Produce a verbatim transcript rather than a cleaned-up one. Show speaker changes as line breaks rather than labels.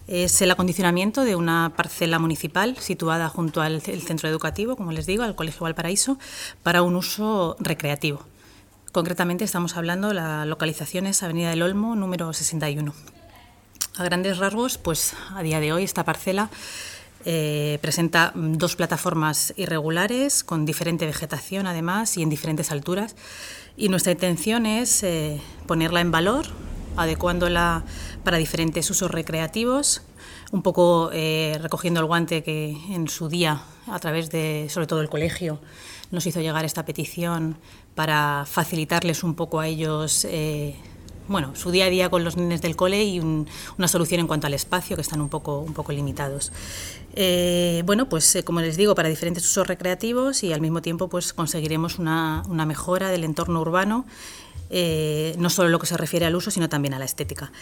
Es el acondicionamiento de una parcela municipal situada junto al centro educativo, como les digo, al Colegio Valparaíso, para un uso recreativo. Concretamente estamos hablando de la localización es Avenida del Olmo, número sesenta y uno. A grandes rasgos, pues a día de hoy esta parcela eh, presenta dos plataformas irregulares con diferente vegetación además y en diferentes alturas, y nuestra intención es eh, ponerla en valor, adecuándola para diferentes usos recreativos, un poco eh, recogiendo el guante que en su día, a través de, sobre todo el colegio, nos hizo llegar esta petición para facilitarles un poco a ellos eh, bueno, su día a día con los nenes del cole y un, una solución en cuanto al espacio, que están un poco, un poco limitados. Eh, bueno, pues eh, como les digo, para diferentes usos recreativos, y al mismo tiempo pues conseguiremos una, una mejora del entorno urbano, eh, no solo en lo que se refiere al uso, sino también a la estética.